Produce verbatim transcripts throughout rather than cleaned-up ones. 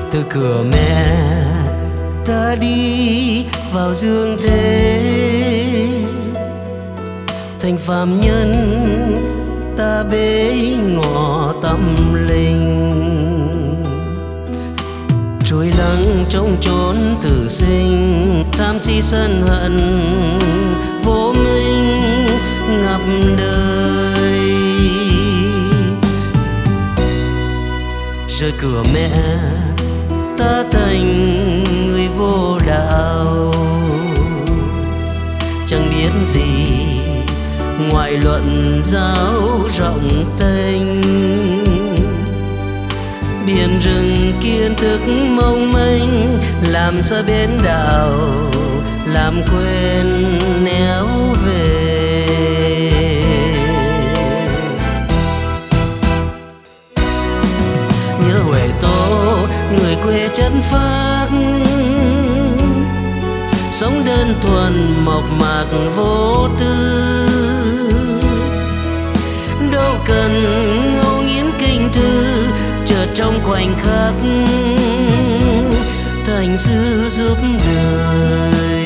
Từ cửa mẹ ta đi vào dương thế, thành phàm nhân ta bế ngọ tâm linh. Trôi lắng trong chốn tử sinh, tham si sân hận vô minh ngập đời. Rời cửa mẹ ta thành người vô đạo, chẳng biết gì ngoại luận giáo rộng tênh. Biển rừng kiến thức mong manh, làm xa bến đạo làm quên néo về. Nhớ Huệ Tố người quê chất phác, sống đơn thuần mộc mạc vô tư. Đâu cần ngẫu nghiến kinh thư, chợt trong khoảnh khắc thành sư giúp đời.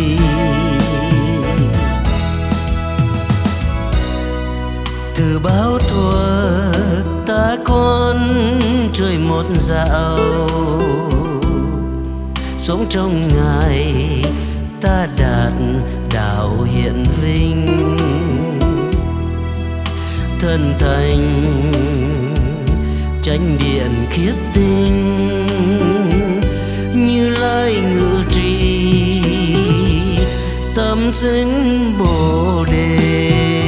Từ bao thuở ta con trời một dạo, sống trong ngày ta đạt đạo hiện vinh. Thân thành chánh điện khiết tinh, Như Lai ngự trì tâm sinh Bồ Đề.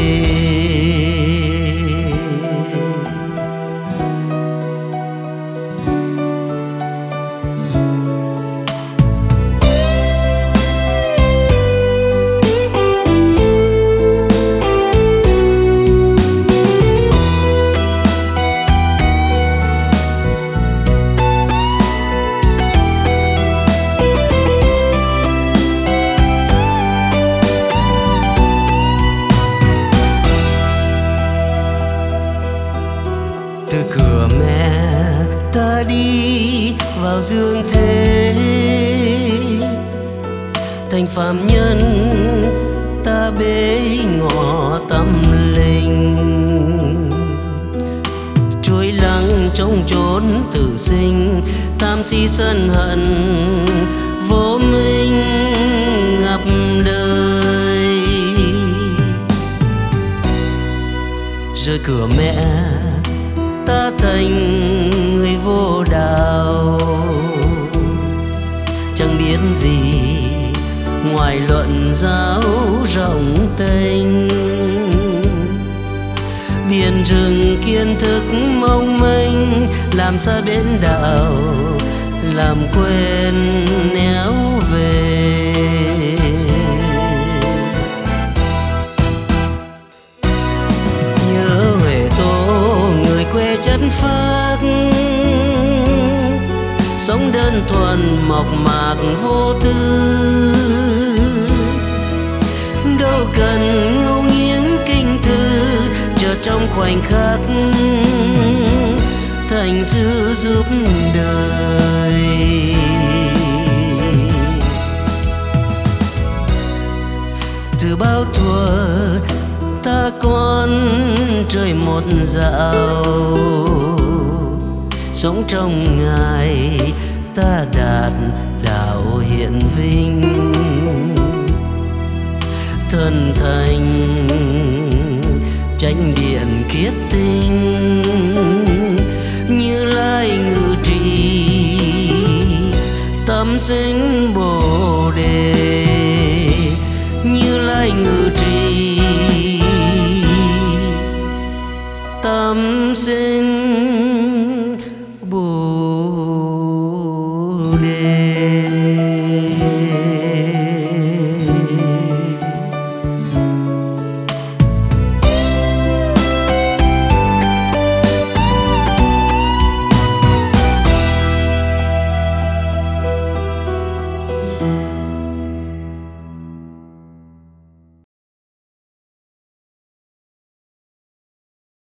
Từ cửa mẹ ta đi vào dương thế, thành phàm nhân ta bế ngọ tâm linh. Trôi lắng trong chốn tử sinh, tham si sân hận vô minh ngập đời. Rời cửa mẹ ta thành người vô đạo, chẳng biết gì ngoài luận giáo rộng tênh. Biển rừng kiến thức mong manh, làm xa bến đạo làm quên néo về. Quê chất phác, sống đơn thuần mộc mạc vô tư. Đâu cần ngẫu nghiến kinh thư, chợt trong khoảnh khắc thành sư giúp đời. Từ bao thuở ta con trời một dạo, sống trong ngày ta đạt đạo hiện vinh. Thân thành chánh điện khiết tinh, Như Lai ngự trì tâm sinh Bồ Đề. Như Lai ngự trì tâm sinh